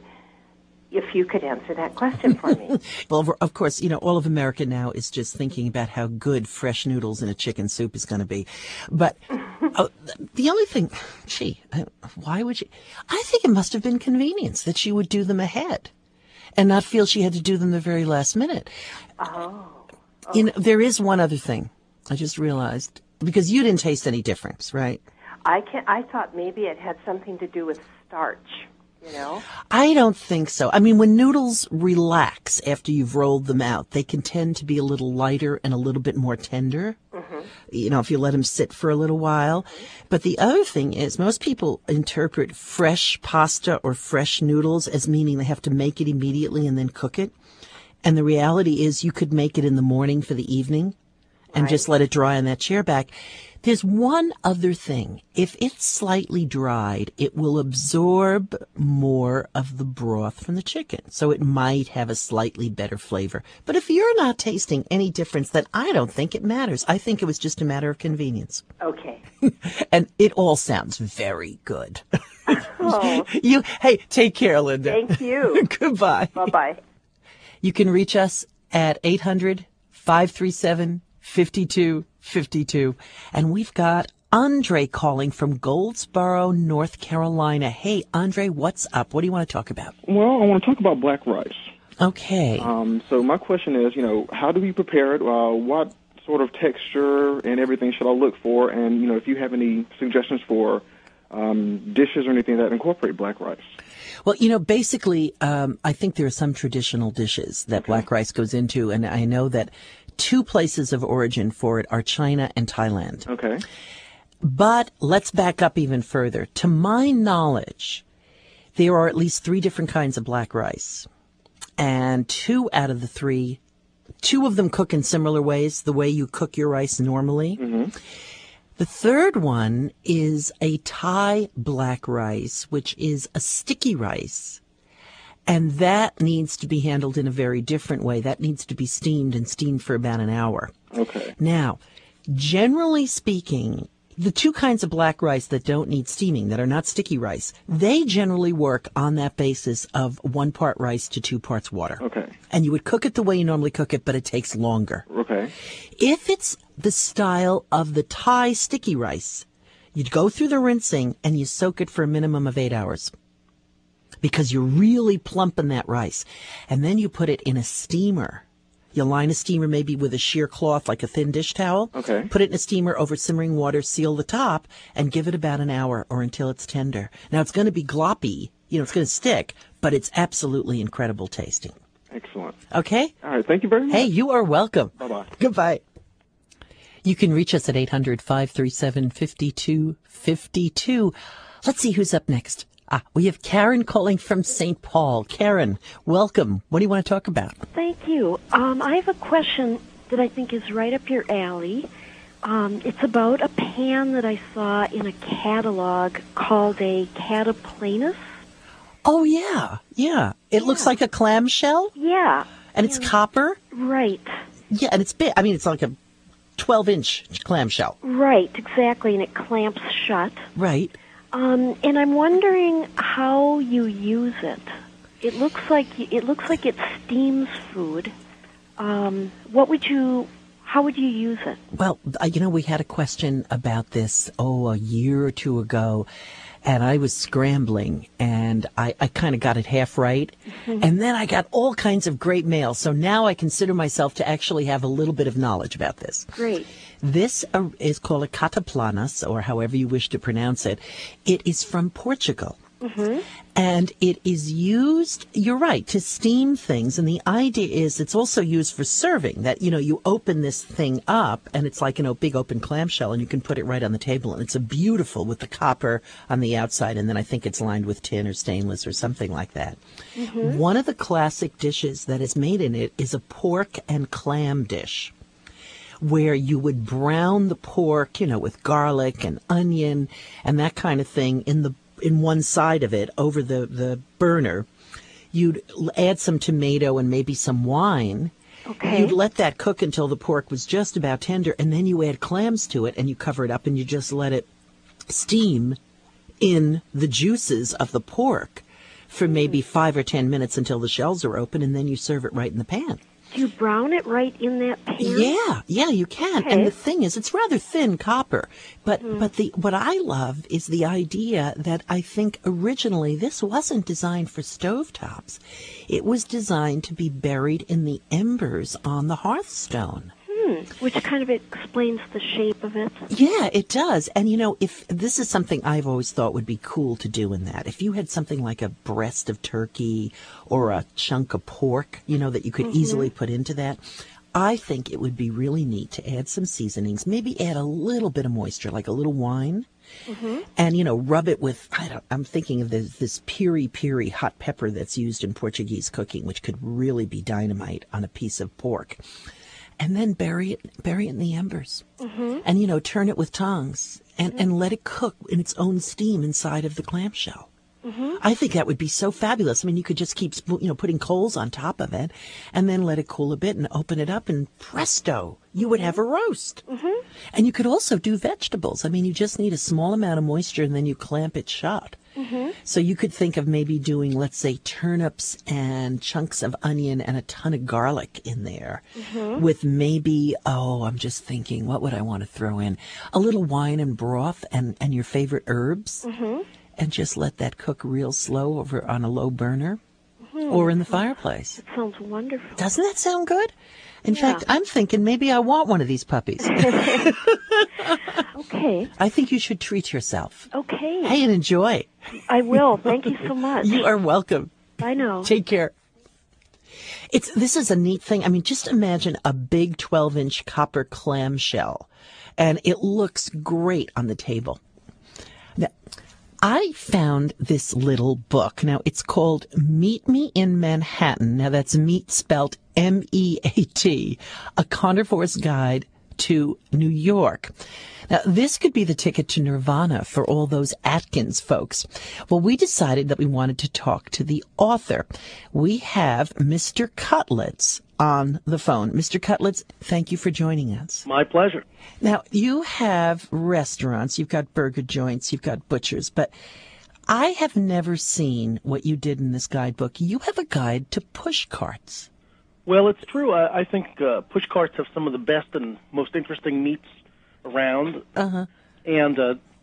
if you could answer that question for me. Well, of course, you know, all of America now is just thinking about how good fresh noodles in a chicken soup is going to be. But oh, the only thing, gee, why would she? I think it must have been convenience that she would do them ahead and not feel she had to do them the very last minute. Oh. You know, there is one other thing I just realized, because you didn't taste any difference, right? I can I thought maybe it had something to do with starch, you know? I don't think so. I mean, when noodles relax after you've rolled them out, they can tend to be a little lighter and a little bit more tender. Mm-hmm. You know, if you let them sit for a little while. But the other thing is, most people interpret fresh pasta or fresh noodles as meaning they have to make it immediately and then cook it. And the reality is you could make it in the morning for the evening and Right. just let it dry on that chair back. There's one other thing. If it's slightly dried, it will absorb more of the broth from the chicken. So it might have a slightly better flavor. But if you're not tasting any difference, then I don't think it matters. I think it was just a matter of convenience. Okay. And it all sounds very good. Oh, You, hey, take care, Linda. thank you. Goodbye. Bye-bye. You can reach us at eight hundred, five three seven, five two five two. And we've got Andre calling from Goldsboro, North Carolina. Hey, Andre, what's up? What do you want to talk about? Well, I want to talk about black rice. Okay. Um, so my question is, you know, how do we prepare it? Uh, what sort of texture and everything should I look for? And, you know, if you have any suggestions for um, dishes or anything that incorporate black rice. Well, you know, basically, um, I think there are some traditional dishes that black rice goes into, and I know that two places of origin for it are China and Thailand. Okay. But let's back up even further. To my knowledge, there are at least three different kinds of black rice. And two out of the three, two of them cook in similar ways, the way you cook your rice normally. Mm-hmm. The third one is a Thai black rice, which is a sticky rice. And that needs to be handled in a very different way. That needs to be steamed and steamed for about an hour. Okay. Now, generally speaking, the two kinds of black rice that don't need steaming, that are not sticky rice, they generally work on that basis of one part rice to two parts water. Okay. And you would cook it the way you normally cook it, but it takes longer. Okay. If it's the style of the Thai sticky rice, You go through the rinsing and you soak it for a minimum of eight hours because you're really plumping that rice. And then you put it in a steamer. You line a steamer maybe with a sheer cloth, like a thin dish towel. Okay. Put it in a steamer over simmering water, seal the top, and give it about an hour or until it's tender. Now, it's going to be gloppy. You know, it's going to stick, but it's absolutely incredible tasting. Excellent. Okay? All right. Thank you very much. Hey, you are welcome. Bye-bye. Goodbye. You can reach us at eight hundred, five three seven, five two five two. Let's see who's up next. Ah, we have Karen calling from Saint Paul. Karen, welcome. What do you want to talk about? Thank you. Um, I have a question that I think is right up your alley. Um, it's about a pan that I saw in a catalog called a cataplanus. Oh, yeah. Yeah. It yeah. looks like a clamshell? Yeah. And it's and, copper? Right. Yeah, and it's big. I mean, it's like a twelve-inch clamshell. Right, exactly, and it clamps shut. Right. Um, and I'm wondering how you use it. It looks like it looks like it steams food. Um, what would you? How would you use it? Well, you know, we had a question about this oh a year or two ago, and I was scrambling, and I, I kind of got it half right, mm-hmm. and then I got all kinds of great mail. So now I consider myself to actually have a little bit of knowledge about this. Great. This uh, is called a cataplanus, or however you wish to pronounce it. It is from Portugal. Mm-hmm. And it is used, you're right, to steam things. And the idea is it's also used for serving, that, you know, you open this thing up and it's like, you know, big open clamshell and you can put it right on the table. And it's a beautiful with the copper on the outside. And then I think it's lined with tin or stainless or something like that. Mm-hmm. One of the classic dishes that is made in it is a pork and clam dish, where you would brown the pork, you know, with garlic and onion and that kind of thing in the in one side of it over the, the burner. You'd add some tomato and maybe some wine. Okay. You'd let that cook until the pork was just about tender, and then you add clams to it and you cover it up and you just let it steam in the juices of the pork for maybe five or ten minutes until the shells are open, and then you serve it right in the pan. Do you brown it right in that pan? Yeah, yeah, you can. Okay. And the thing is, it's rather thin copper. But Mm. but the what I love is the idea that I think originally this wasn't designed for stovetops. It was designed to be buried in the embers on the hearthstone. Hmm. Which kind of explains the shape of it. Yeah, it does. And, you know, if this is something I've always thought would be cool to do in that. If you had something like a breast of turkey or a chunk of pork, you know, that you could Mm-hmm. easily put into that, I think it would be really neat to add some seasonings, maybe add a little bit of moisture, like a little wine, Mm-hmm. and, you know, rub it with, I don't, I'm thinking of this, this piri-piri hot pepper that's used in Portuguese cooking, which could really be dynamite on a piece of pork. And then bury it, bury it in the embers, Mm-hmm. and, you know, turn it with tongs and, and let it cook in its own steam inside of the clamshell. Mm-hmm. I think that would be so fabulous. I mean, you could just keep, you know, putting coals on top of it and then let it cool a bit and open it up, and presto, you would have a roast. Mm-hmm. And you could also do vegetables. I mean, you just need a small amount of moisture and then you clamp it shut. Mm-hmm. So you could think of maybe doing, let's say, turnips and chunks of onion and a ton of garlic in there, Mm-hmm. with maybe, oh, I'm just thinking, what would I want to throw in? A little wine and broth and, and your favorite herbs, Mm-hmm. and just let that cook real slow over on a low burner Mhm. or in the fireplace. It sounds wonderful. Doesn't that sound good? In Yeah. fact, I'm thinking maybe I want one of these puppies. Okay. I think you should treat yourself. Okay. Hey, and enjoy. I will. Thank you so much. You are welcome. Bye now. Take care. It's this is a neat thing. I mean, just imagine a big twelve-inch copper clamshell, and it looks great on the table. Now, I found this little book. Now, it's called Meet Me in Manhattan. Now, that's meat spelt M E A T, a carnivore's guide to New York. Now, this could be the ticket to Nirvana for all those Atkins folks. Well, we decided that we wanted to talk to the author. We have Mister Cutlets on the phone. Mister Cutlets, thank you for joining us. My pleasure. Now, you have restaurants, you've got burger joints, you've got butchers, but I have never seen what you did in this guidebook. You have a guide to push carts. Well, it's true. I, I think uh, push carts have some of the best and most interesting meats around. Uh-huh. And uh,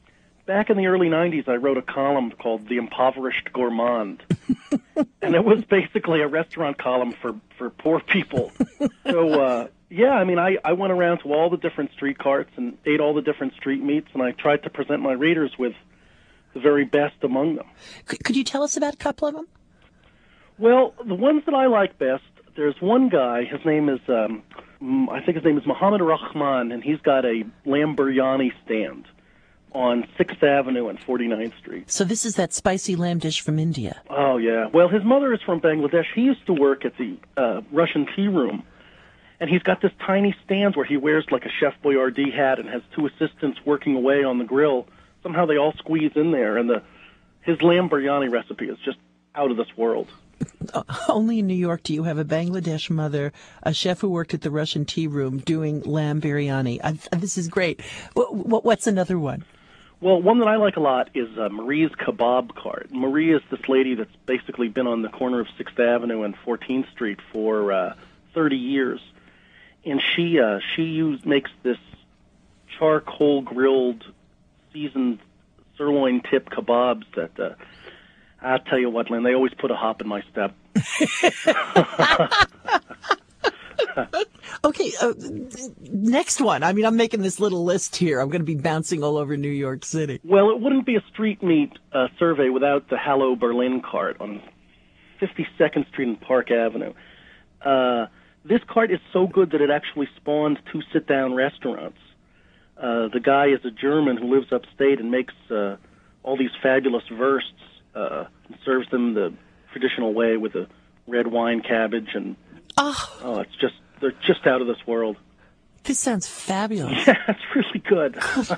back in the early nineties, I wrote a column called The Impoverished Gourmand. And it was basically a restaurant column for, for poor people. So, uh, yeah, I mean, I, I went around to all the different street carts and ate all the different street meats, and I tried to present my readers with the very best among them. Could, could you tell us about a couple of them? Well, the ones that I like best, there's one guy, his name is, um, I think his name is Mohammed Rahman, and he's got a lamb biryani stand on sixth Avenue and forty-ninth Street. So this is that spicy lamb dish from India. Oh, yeah. Well, his mother is from Bangladesh. He used to work at the uh, Russian Tea Room, and he's got this tiny stand where he wears like a Chef Boyardee hat and has two assistants working away on the grill. Somehow they all squeeze in there, and the his lamb biryani recipe is just out of this world. Uh, only in New York do you have a Bangladesh mother, a chef who worked at the Russian Tea Room doing lamb biryani. I, this is great. What, what, what's another one? Well, one that I like a lot is uh, Marie's Kebab Cart. Marie is this lady that's basically been on the corner of sixth Avenue and fourteenth Street for uh, thirty years. And she uh, she use, makes this charcoal grilled, seasoned sirloin tip kebabs that, uh, I'll tell you what, Lynn, they always put a hop in my step. Okay, uh, next one. I mean, I'm making this little list here. I'm going to be bouncing all over New York City. Well, it wouldn't be a street meat uh, survey without the Hallo Berlin cart on fifty-second Street and Park Avenue. Uh, this cart is so good that it actually spawned two sit-down restaurants. Uh, the guy is a German who lives upstate and makes uh, all these fabulous wursts uh, and serves them the traditional way with a red wine cabbage and oh, oh it's just they're just out of this world. This sounds fabulous. Yeah, it's really good.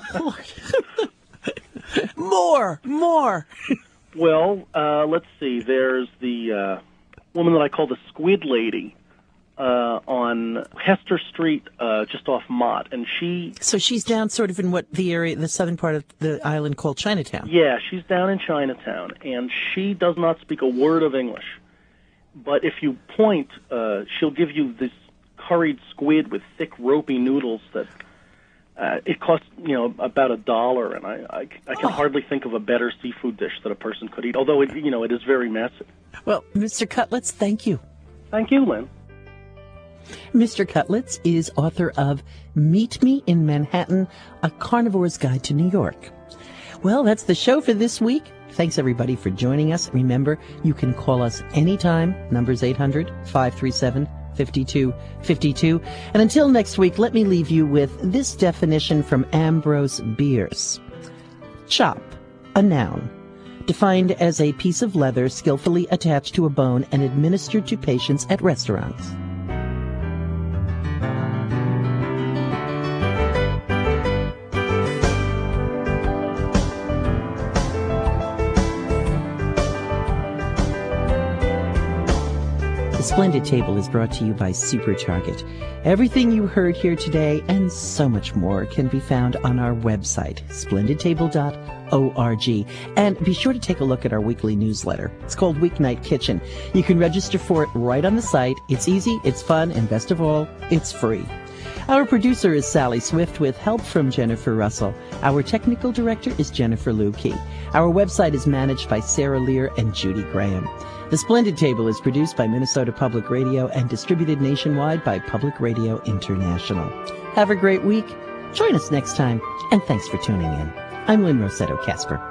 More, more. Well, uh, let's see. There's the uh, woman that I call the Squid Lady uh, on Hester Street, uh, just off Mott, and she. So she's down sort of in what the area, the southern part of the island called Chinatown. Yeah, she's down in Chinatown, and she does not speak a word of English. But if you point, uh, she'll give you this curried squid with thick, ropey noodles that uh, it costs, you know, about a dollar, and I, I, I can oh. hardly think of a better seafood dish that a person could eat, although, it, you know, it is very messy. Well, Mister Cutlets, thank you. Thank you, Lynn. Mister Cutlets is author of Meet Me in Manhattan, A Carnivore's Guide to New York. Well, that's the show for this week. Thanks, everybody, for joining us. Remember, you can call us anytime. Number's eight hundred, five three seven, five two five two. And until next week, let me leave you with this definition from Ambrose Bierce. Chop, a noun, defined as a piece of leather skillfully attached to a bone and administered to patients at restaurants. The Splendid Table is brought to you by Super Target. Everything you heard here today and so much more can be found on our website, splendid table dot org. And be sure to take a look at our weekly newsletter. It's called Weeknight Kitchen. You can register for it right on the site. It's easy, it's fun, and best of all, it's free. Our producer is Sally Swift with help from Jennifer Russell. Our technical director is Jennifer Lukey. Our website is managed by Sarah Lear and Judy Graham. The Splendid Table is produced by Minnesota Public Radio and distributed nationwide by Public Radio International. Have a great week. Join us next time, and thanks for tuning in. I'm Lynn Rossetto Kasper.